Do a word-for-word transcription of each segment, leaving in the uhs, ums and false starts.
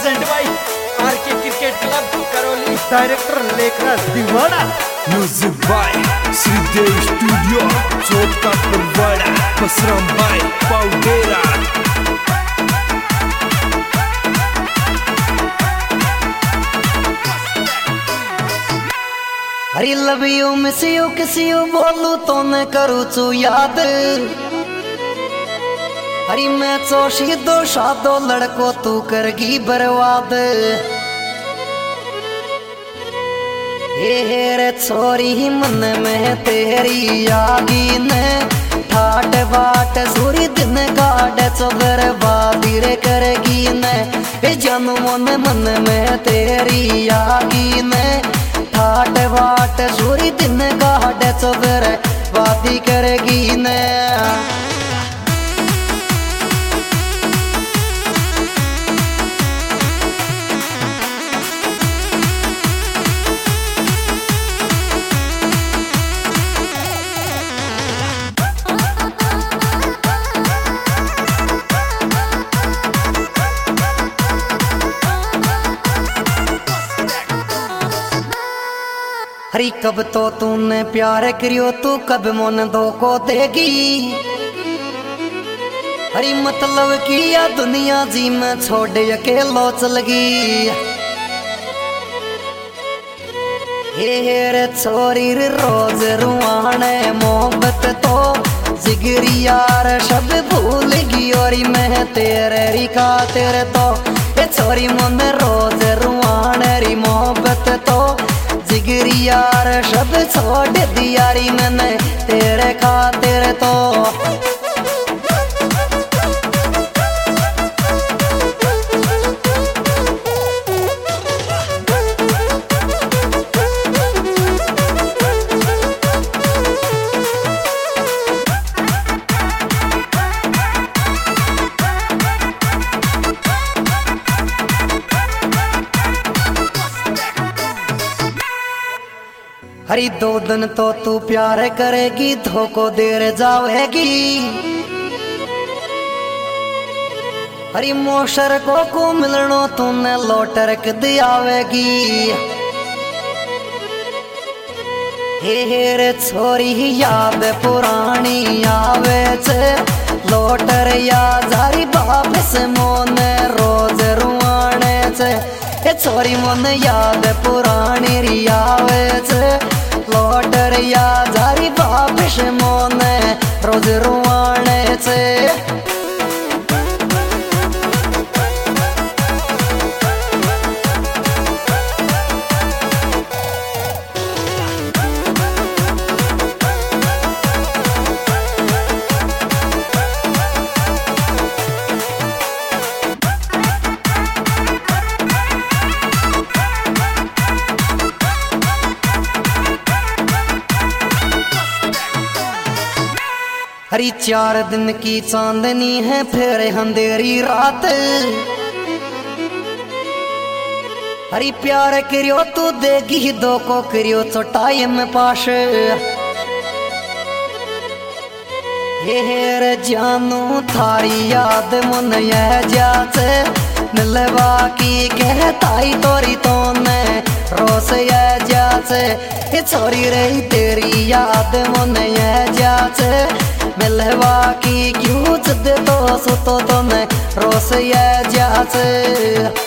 Present by R K cricket club Karauli, director Lekhraj Diwada, music by Shridev studio चौक का परवाड़ा, बसराम भाई पाउडेरा। हरी love you miss you kiss you बोलू तो न करू चू याद। हरी मैं चोशी दो शादो लड़को तू करगी बर्बाद। हे रे छोरी मन में तेरी आगी ने ठाट बाट सूरी दिन काट चो बर्बादी रे करगी ने जन्मों ने मन में तेरी आगी ने ठाट बाट सूरी दिन काट चो बर्बादी करेगी ने। हरी कब तो तूने प्यार करियो तू कब मन दो को देगी। हरी मतलब किया दुनिया जी में छोड़ अकेलो चलगी। हे रे छोरी रोज रुआने मोहब्बत तो जिगरी यार सब भूल गई और मैं तेरे रिका तेरे तो छोरी मन रोज रुआने री मोहब्बत तो जिगरी यार सब छोड़ दियारी मैंने तेरे खातिर तो। हरी दो दिन तो तू प्यार करेगी धोखो देर जावेगी। हरी मोशर को को मिलनो तूने लौटर के दियावेगी। हे रे छोरी याद पुरानी आवे छे लौटर या जारी वापस मोने रोज रुआने छे छोरी मन याद पुरानी री आवे छे लौटर या जारी वापस मोने रोज रुआने छे। हरी चार दिन की चांदनी है फिर अंधेरी रात। हरी प्यार करियो तू देगी दो को करियो चौटाई में पास। हे रे जानू थारी याद मन यह जाचे मिलवा की कहताई तोरी तो ने रोस यह जाचे छोरी रही तेरी याद मन यह जाचे मिलवा की क्यों चद तो सुतो तो मैं रोस ये जाचे।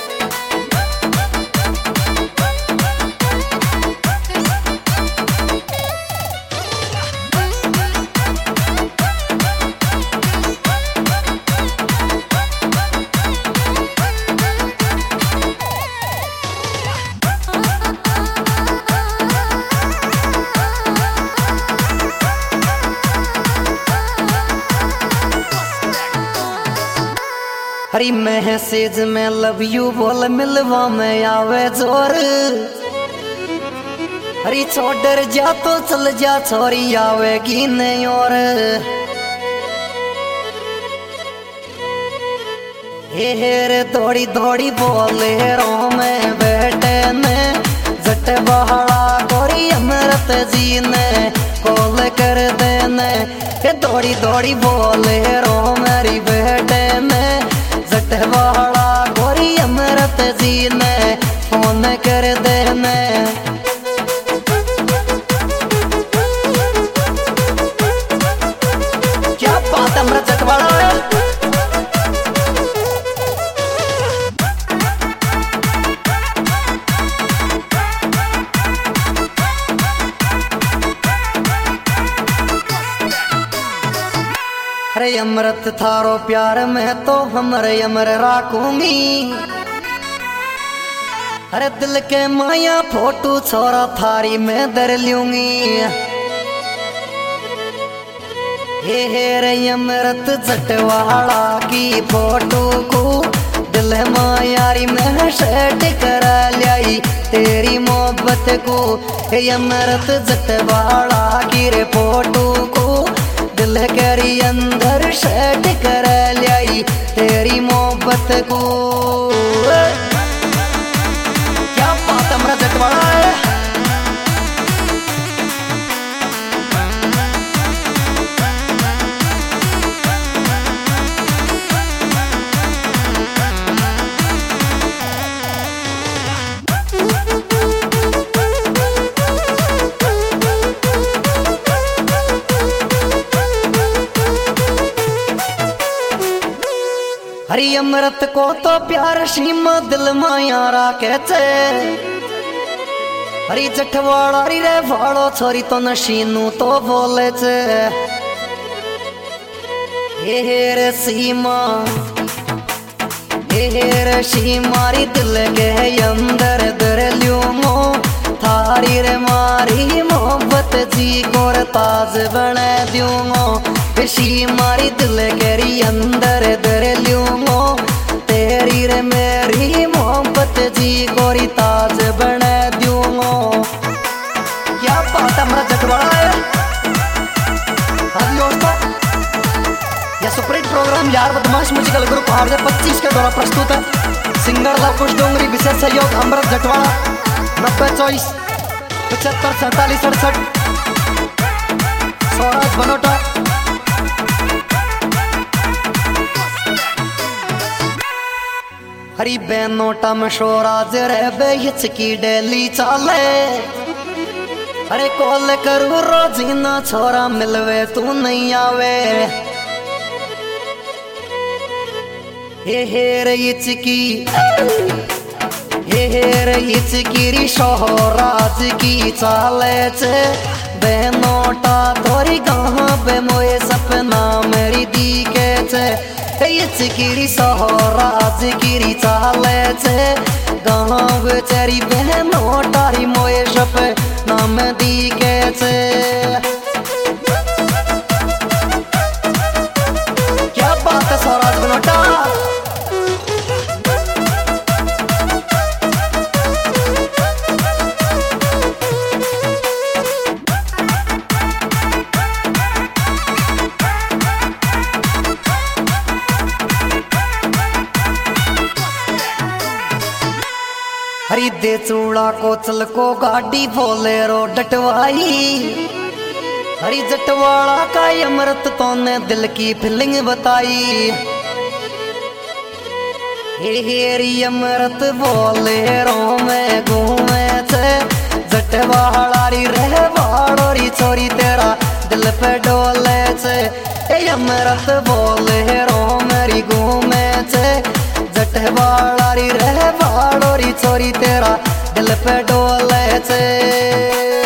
हरी मैसेज में लव यू बोल मिलवा में आवे जोर। हरी छोड़ जा तो चल जा छोरी आवेगी नहीं और। हे रे दौड़ी दौड़ी बोले रो में बैठे ने जट बहाड़ा गोरी अमृत जी ने कॉल कर देने दौड़ी दौड़ी बोले रो मेरी बैठे ने जट बहाड़ा गोरी अमृत लड़की ने फोन कर देने। क्या बात है अमृत जटवाड़ा। अरे अमृत थारो प्यार में तो हमरे अमर राखूंगी। अरे दिल के माया फोटो छोरा थारी में दर लूंगी। हे हे रे अमृत जटवाड़ा की फोटो को दिल मायारी में सेट कर लाई तेरी मोहब्बत को। हे अमृत जटवाड़ा की रे फोटो को दिल करी अंदर सेट कर लाई तेरी मोहब्बत को। क्या बात अमृत जटवाड़ा है। हरी अमृत को तो प्यार सीमा दिल माया राखे छे। हरी जटवाड़ा रे वाड़ो छोरी तो नशीनू तो बोले छे। हे हे रे सीमा हे हे रे सीमा री दिल के अंदर दर ल्यूमो थारी रे मारी मोहब्बत जी को ताज बना दूंगो। सीमारी दिल केरी अंदर दर लूंगो तेरी रे मेरी मोहब्बत जी गोरी ताज बना दूंगो। क्या बात अमृत जटवाड़ा है। हाँ दोस्तों यह सुपरहिट प्रोग्राम यार बदमाश म्यूजिकल ग्रुप दो हज़ार पच्चीस के द्वारा प्रस्तुत है। सिंगर लवकुश डोंगरी, विशेष सहयोग अमृत जटवाड़ा। नब्बे चौबीस पचहत्तर सैतालीस अड़सठ स्वराज बनोटा। हरी बेनोटा में शोराज रे बेच की डेली चाले। अरे कॉल करू रोजीना छोरा मिलवे तू नहीं आवे। हे हे रे इचकी हे हे रे इचकी री शोराज की चाले छे। बेनोटा तोरी कहाँ पे मोए सपना मेरी दी के छे। चिकिरी सोहराज गिरी चाले छे गाँव चरी बहनो तारी मोए शप नाम दी के छे। क्या बात है सोहराज बनोटा। हरी दे चूड़ा को चल को गाड़ी बोले रो डटवाई। हरी जटवाड़ा का अमृत तो ने दिल की फीलिंग बताई। हेरी अमृत बोले रो में घूमे थे जटवाड़ा री रह वाड़ोरी छोरी तेरा दिल पे डोले छे। ए अमृत बोले रो मेरी घूमे थे जटवाड़ा री रह वाड़ोरी छोरी तेरा दिल पे डोले छे।